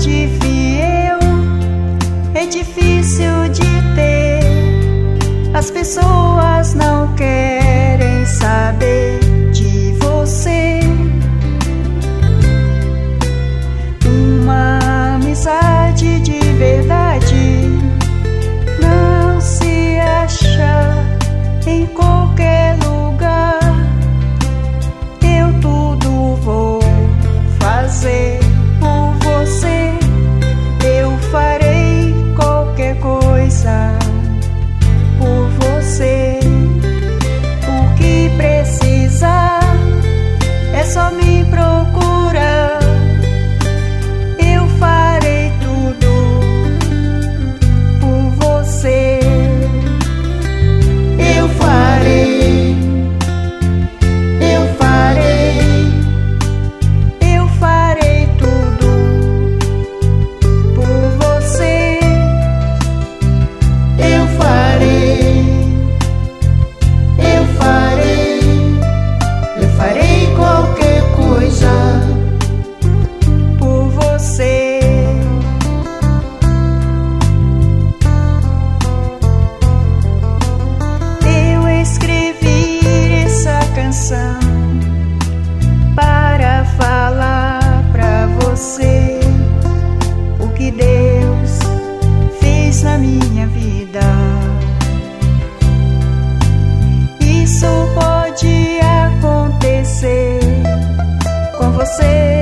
amizade fiel é difícil de ter. As pessoas não querem saber de você. Uma amizade de verdade não se acha em qualquer lugar. Eu tudo vou fazer por você. Eu farei qualquer coisa por você. O que precisar é só me procurar. Eu farei tudo por você. Eu farei, eu farei, eu farei tudo por você. Eu farei, eu farei, eu farei qualquer coisa por você. Eu escrevi essa canção para falar pra você o que Deus fez na minha vida. Isso pode acontecer com você.